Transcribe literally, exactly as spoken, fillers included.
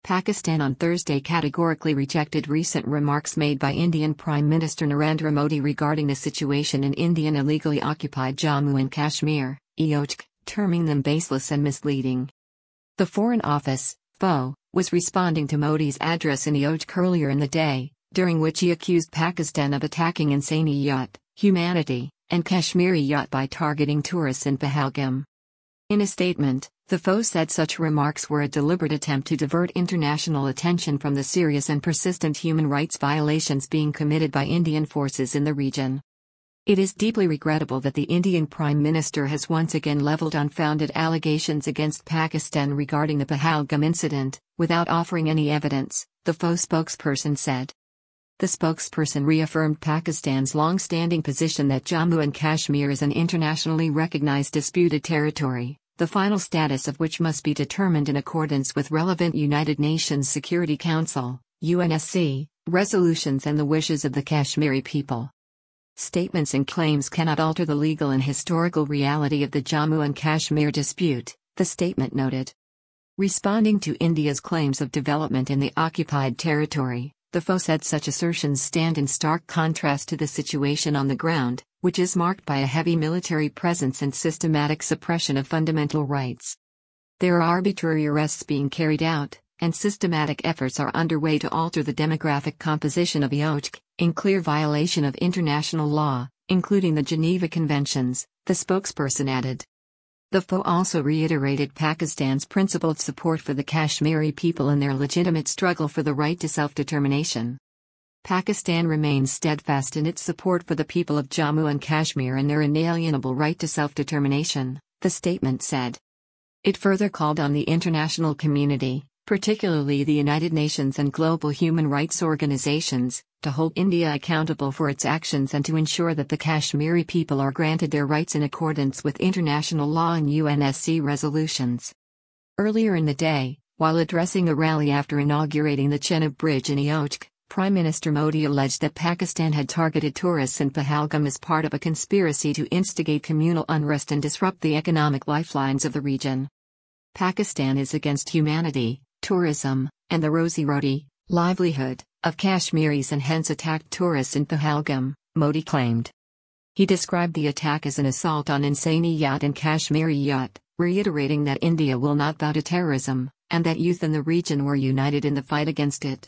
Pakistan on Thursday categorically rejected recent remarks made by Indian Prime Minister Narendra Modi regarding the situation in Indian illegally occupied Jammu and Kashmir, E O K, terming them baseless and misleading. The Foreign Office, F O, was responding to Modi's address in E O K earlier in the day, during which he accused Pakistan of attacking Insaniyat, humanity, and Kashmiriyat by targeting tourists in Pahalgam. In a statement, the F O said such remarks were a deliberate attempt to divert international attention from the serious and persistent human rights violations being committed by Indian forces in the region. It is deeply regrettable that the Indian Prime Minister has once again leveled unfounded allegations against Pakistan regarding the Pahalgam incident, without offering any evidence, the F O spokesperson said. The spokesperson reaffirmed Pakistan's long-standing position that Jammu and Kashmir is an internationally recognized disputed territory, the final status of which must be determined in accordance with relevant United Nations Security Council, U N S C, resolutions and the wishes of the Kashmiri people. Statements and claims cannot alter the legal and historical reality of the Jammu and Kashmir dispute, the statement noted. Responding to India's claims of development in the occupied territory, the F O said such assertions stand in stark contrast to the situation on the ground, which is marked by a heavy military presence and systematic suppression of fundamental rights. There are arbitrary arrests being carried out, and systematic efforts are underway to alter the demographic composition of E O K, in clear violation of international law, including the Geneva Conventions, the spokesperson added. The F O also reiterated Pakistan's principled support for the Kashmiri people in their legitimate struggle for the right to self-determination. Pakistan remains steadfast in its support for the people of Jammu and Kashmir and their inalienable right to self-determination, the statement said. It further called on the international community, particularly the United Nations and global human rights organizations, to hold India accountable for its actions and to ensure that the Kashmiri people are granted their rights in accordance with international law and U N S C resolutions. Earlier in the day, while addressing a rally after inaugurating the Chenab Bridge in E O K, Prime Minister Modi alleged that Pakistan had targeted tourists in Pahalgam as part of a conspiracy to instigate communal unrest and disrupt the economic lifelines of the region. Pakistan is against humanity, tourism, and the rozi-roti, livelihood, of Kashmiris and hence attacked tourists in Pahalgam, Modi claimed. He described the attack as an assault on Insaniyat and Kashmiriyat, reiterating that India will not bow to terrorism, and that youth in the region were united in the fight against it.